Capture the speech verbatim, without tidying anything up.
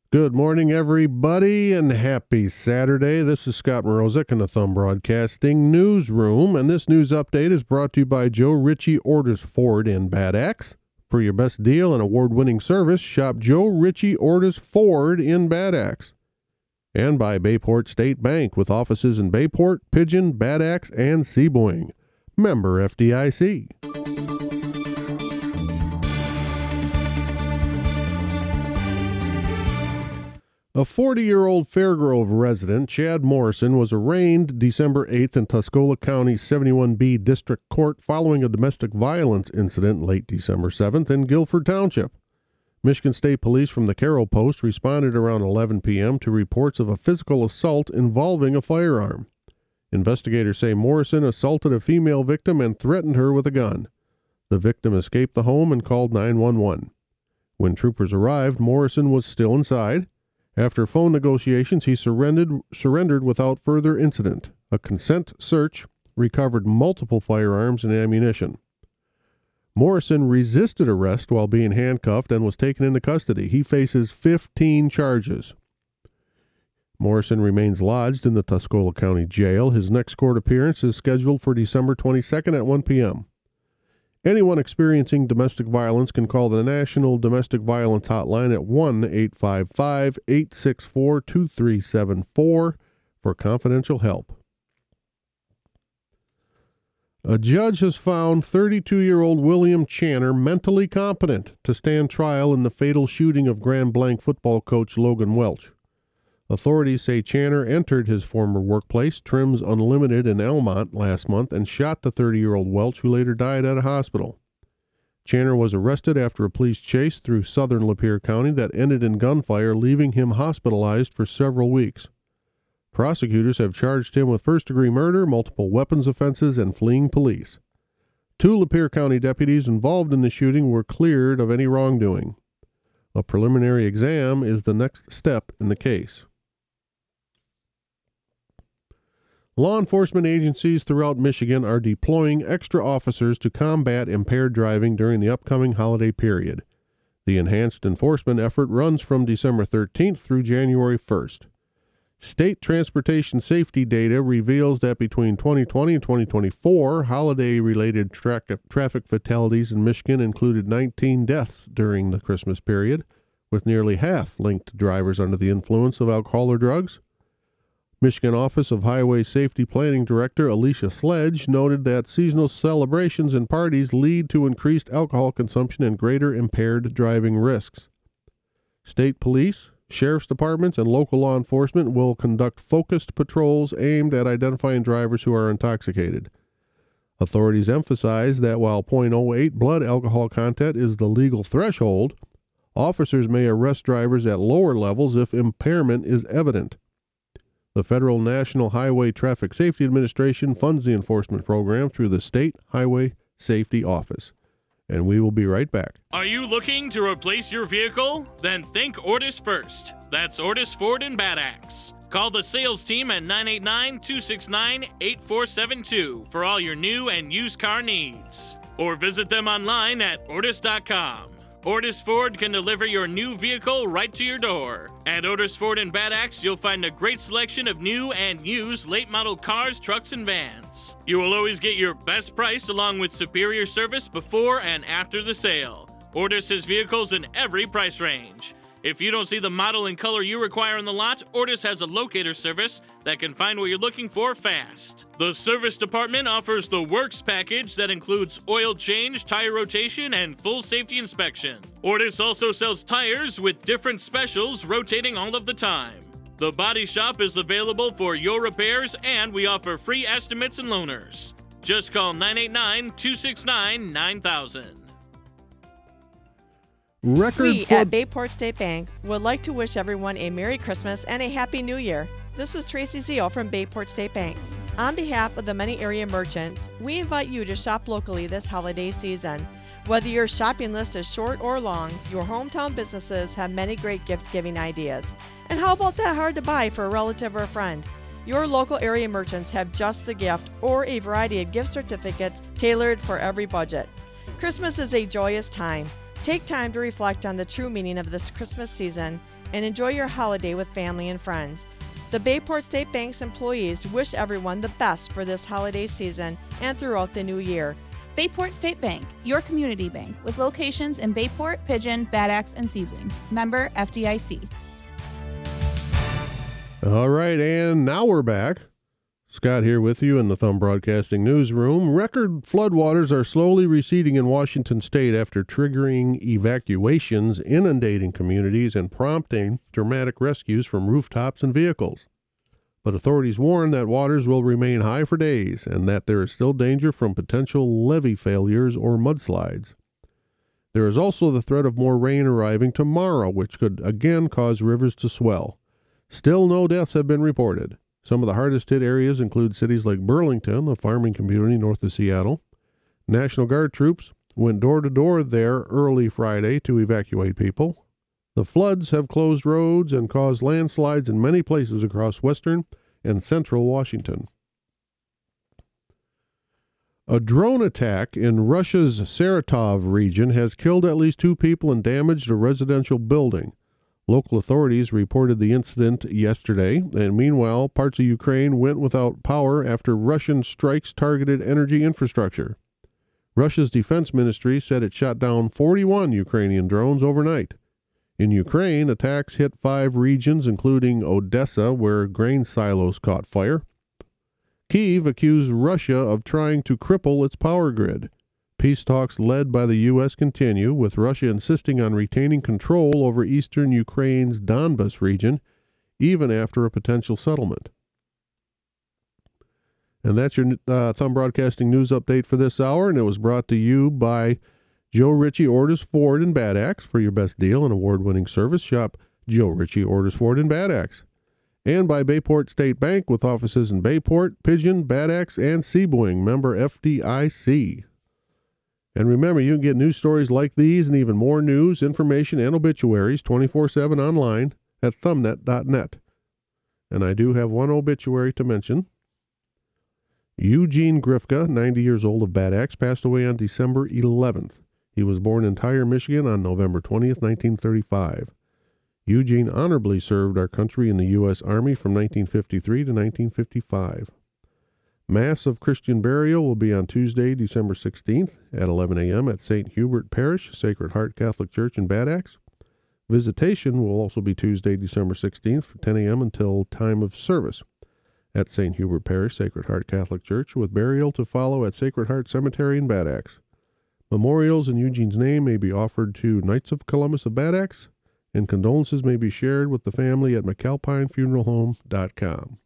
Good morning, everybody, and happy Saturday. This is Scott Mrozek in the Thumb Broadcasting Newsroom, and this news update is brought to you by Joe Ritchie Orders Ford in Bad Axe. For your best deal and award-winning service, shop Joe Ritchie Orders Ford in Bad Axe. And by Bayport State Bank, with offices in Bayport, Pigeon, Bad Axe, and Seaboing. Member F D I C. A forty-year-old Fairgrove resident, Chad Morrison, was arraigned December eighth in Tuscola County seventy-one B District Court following a domestic violence incident late December seventh in Guilford Township. Michigan State Police from the Carroll Post responded around eleven p.m. to reports of a physical assault involving a firearm. Investigators say Morrison assaulted a female victim and threatened her with a gun. The victim escaped the home and called nine one one. When troopers arrived, Morrison was still inside. After phone negotiations, he surrendered, surrendered without further incident. A consent search recovered multiple firearms and ammunition. Morrison resisted arrest while being handcuffed and was taken into custody. He faces fifteen charges. Morrison remains lodged in the Tuscola County Jail. His next court appearance is scheduled for December twenty-second at one p.m. Anyone experiencing domestic violence can call the National Domestic Violence Hotline at one eight five five, eight six four, two three seven four for confidential help. A judge has found thirty-two-year-old William Channer mentally competent to stand trial in the fatal shooting of Grand Blanc football coach Logan Welch. Authorities say Channer entered his former workplace, Trims Unlimited in Elmont, last month and shot the thirty-year-old Welch, who later died at a hospital. Channer was arrested after a police chase through southern Lapeer County that ended in gunfire, leaving him hospitalized for several weeks. Prosecutors have charged him with first-degree murder, multiple weapons offenses, and fleeing police. Two Lapeer County deputies involved in the shooting were cleared of any wrongdoing. A preliminary exam is the next step in the case. Law enforcement agencies throughout Michigan are deploying extra officers to combat impaired driving during the upcoming holiday period. The enhanced enforcement effort runs from December thirteenth through January first. State transportation safety data reveals that between twenty twenty and twenty twenty-four, holiday-related tra- traffic fatalities in Michigan included nineteen deaths during the Christmas period, with nearly half linked to drivers under the influence of alcohol or drugs. Michigan Office of Highway Safety Planning Director Alicia Sledge noted that seasonal celebrations and parties lead to increased alcohol consumption and greater impaired driving risks. State police, sheriff's departments, and local law enforcement will conduct focused patrols aimed at identifying drivers who are intoxicated. Authorities emphasize that while point oh eight blood alcohol content is the legal threshold, officers may arrest drivers at lower levels if impairment is evident. The Federal National Highway Traffic Safety Administration funds the enforcement program through the State Highway Safety Office. And we will be right back. Are you looking to replace your vehicle? Then think Ortis first. That's Ortis Ford in Bad Axe. Call the sales team at nine eight nine, two six nine, eight four seven two for all your new and used car needs. Or visit them online at ortis dot com. Ortis Ford can deliver your new vehicle right to your door. At Ortis Ford in Bad Axe, you'll find a great selection of new and used late-model cars, trucks, and vans. You will always get your best price along with superior service before and after the sale. Ortis has vehicles in every price range. If you don't see the model and color you require on the lot, Ortis has a locator service that can find what you're looking for fast. The service department offers the Works package that includes oil change, tire rotation, and full safety inspection. Ortis also sells tires with different specials rotating all of the time. The body shop is available for your repairs, and we offer free estimates and loaners. Just call nine eight nine, two six nine, nine thousand. Record we for- at Bayport State Bank would like to wish everyone a Merry Christmas and a Happy New Year. This is Tracy Zio from Bayport State Bank. On behalf of the many area merchants, we invite you to shop locally this holiday season. Whether your shopping list is short or long, your hometown businesses have many great gift-giving ideas. And how about that hard to buy for a relative or a friend? Your local area merchants have just the gift or a variety of gift certificates tailored for every budget. Christmas is a joyous time. Take time to reflect on the true meaning of this Christmas season and enjoy your holiday with family and friends. The Bayport State Bank's employees wish everyone the best for this holiday season and throughout the new year. Bayport State Bank, your community bank, with locations in Bayport, Pigeon, Bad Axe, and Sebring. Member F D I C. All right, and now we're back. Scott here with you in the Thumb Broadcasting Newsroom. Record floodwaters are slowly receding in Washington state after triggering evacuations, inundating communities, and prompting dramatic rescues from rooftops and vehicles. But authorities warn that waters will remain high for days and that there is still danger from potential levee failures or mudslides. There is also the threat of more rain arriving tomorrow, which could again cause rivers to swell. Still, no deaths have been reported. Some of the hardest hit areas include cities like Burlington, a farming community north of Seattle. National Guard troops went door to door there early Friday to evacuate people. The floods have closed roads and caused landslides in many places across western and central Washington. A drone attack in Russia's Saratov region has killed at least two people and damaged a residential building. Local authorities reported the incident yesterday, and meanwhile, parts of Ukraine went without power after Russian strikes targeted energy infrastructure. Russia's defense ministry said it shot down forty-one Ukrainian drones overnight. In Ukraine, attacks hit five regions, including Odessa, where grain silos caught fire. Kyiv accused Russia of trying to cripple its power grid. Peace talks led by the U S continue, with Russia insisting on retaining control over eastern Ukraine's Donbas region, even after a potential settlement. And that's your uh, Thumb Broadcasting News Update for this hour, and it was brought to you by Joe Ritchie Ortis Ford in Bad Axe. For your best deal and award-winning service, shop Joe Ritchie Ortis Ford in Bad Axe. And by Bayport State Bank, with offices in Bayport, Pigeon, Bad Axe, and Sebring, member F D I C. And remember, you can get news stories like these and even more news, information, and obituaries twenty-four seven online at thumbnet dot net. And I do have one obituary to mention. Eugene Grifka, ninety years old, of Bad Axe, passed away on December eleventh. He was born in Tyre, Michigan on November twentieth, nineteen thirty-five. Eugene honorably served our country in the U S Army from nineteen fifty-three to nineteen fifty-five. Mass of Christian burial will be on Tuesday, December sixteenth at eleven a.m. at Saint Hubert Parish, Sacred Heart Catholic Church in Bad Axe. Visitation will also be Tuesday, December sixteenth from ten a.m. until time of service at Saint Hubert Parish, Sacred Heart Catholic Church, with burial to follow at Sacred Heart Cemetery in Bad Axe. Memorials in Eugene's name may be offered to Knights of Columbus of Bad Axe, and condolences may be shared with the family at mcalpine funeral home dot com.